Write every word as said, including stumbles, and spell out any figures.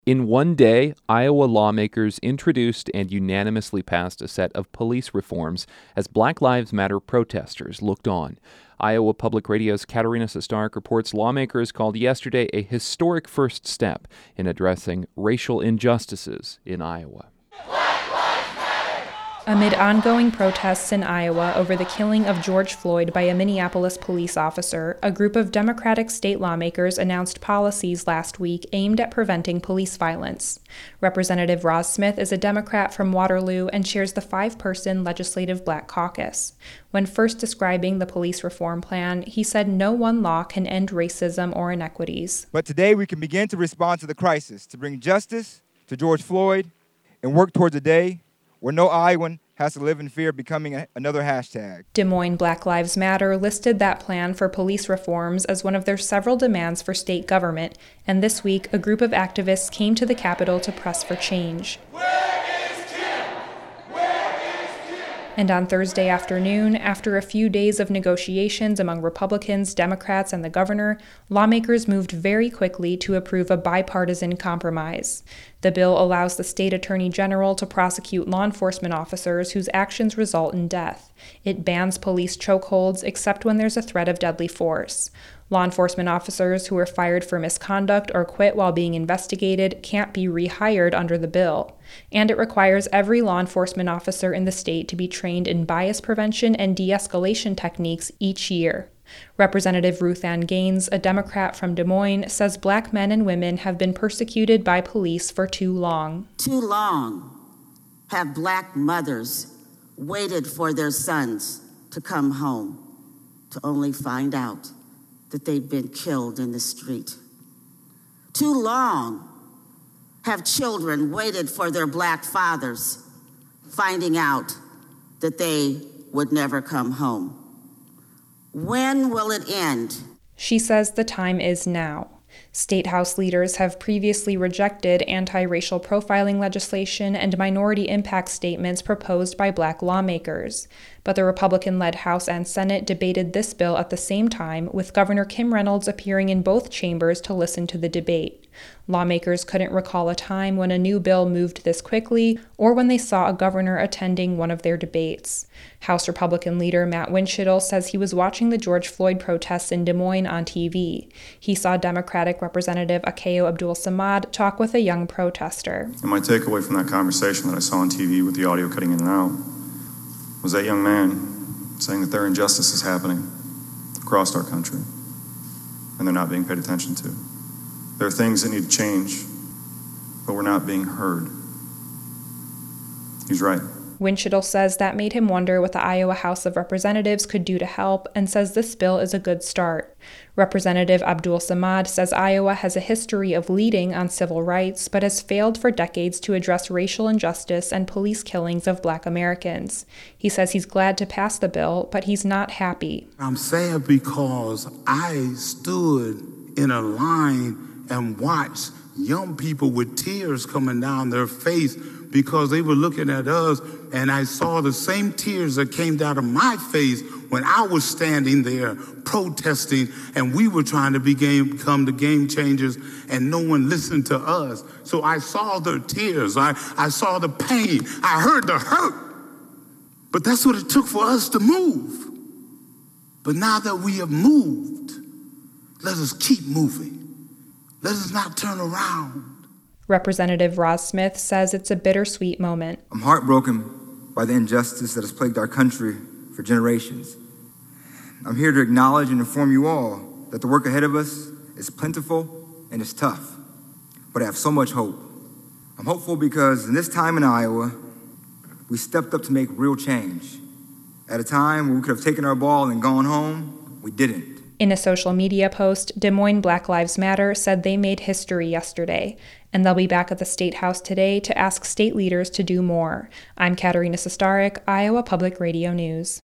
In one day, Iowa lawmakers introduced and unanimously passed a set of police reforms as Black Lives Matter protesters looked on. Iowa Public Radio's Katerina Sostarek reports lawmakers called yesterday a historic first step in addressing racial injustices in Iowa. Amid ongoing protests in Iowa over the killing of George Floyd by a Minneapolis police officer, a group of Democratic state lawmakers announced policies last week aimed at preventing police violence. Representative Roz Smith is a Democrat from Waterloo and chairs the five-person Legislative Black Caucus. When first describing the police reform plan, he said no one law can end racism or inequities. But today we can begin to respond to the crisis, to bring justice to George Floyd, and work towards a day where no Iowan has to live in fear of becoming a, another hashtag. Des Moines Black Lives Matter listed that plan for police reforms as one of their several demands for state government, and this week a group of activists came to the Capitol to press for change. And on Thursday afternoon, after a few days of negotiations among Republicans, Democrats, and the governor, lawmakers moved very quickly to approve a bipartisan compromise. The bill allows the state attorney general to prosecute law enforcement officers whose actions result in death. It bans police chokeholds except when there's a threat of deadly force. Law enforcement officers who are fired for misconduct or quit while being investigated can't be rehired under the bill. And it requires every law enforcement officer in the state to be trained in bias prevention and de-escalation techniques each year. Representative Ruth Ann Gaines, a Democrat from Des Moines, says black men and women have been persecuted by police for too long. Too long have black mothers waited for their sons to come home to only find out that they've been killed in the street. Too long have children waited for their black fathers, finding out that they would never come home. When will it end? She says the time is now. State House leaders have previously rejected anti-racial profiling legislation and minority impact statements proposed by black lawmakers. But the Republican-led House and Senate debated this bill at the same time, with Governor Kim Reynolds appearing in both chambers to listen to the debate. Lawmakers couldn't recall a time when a new bill moved this quickly or when they saw a governor attending one of their debates. House Republican leader Matt Winchittle says he was watching the George Floyd protests in Des Moines on T V. He saw Democratic Representative Akayo Abdul-Samad talk with a young protester. And my takeaway from that conversation that I saw on T V with the audio cutting in and out was that young man saying that there are injustices happening across our country and they're not being paid attention to. There are things that need to change, but we're not being heard. He's right. Winchittle says that made him wonder what the Iowa House of Representatives could do to help and says this bill is a good start. Representative Abdul-Samad says Iowa has a history of leading on civil rights, but has failed for decades to address racial injustice and police killings of black Americans. He says he's glad to pass the bill, but he's not happy. I'm sad because I stood in a line and watched young people with tears coming down their face because they were looking at us, and I saw the same tears that came down of my face when I was standing there protesting, and we were trying to be game, become the game changers, and no one listened to us. So I saw their tears, I, I saw the pain, I heard the hurt. But that's what it took for us to move. But now that we have moved, let us keep moving. Let us not turn around. Representative Roz Smith says it's a bittersweet moment. I'm heartbroken by the injustice that has plagued our country for generations. I'm here to acknowledge and inform you all that the work ahead of us is plentiful and it's tough, but I have so much hope. I'm hopeful because in this time in Iowa, we stepped up to make real change. At a time when we could have taken our ball and gone home, we didn't. In a social media post, Des Moines Black Lives Matter said they made history yesterday, and they'll be back at the State House today to ask state leaders to do more. I'm Katerina Sostarek, Iowa Public Radio News.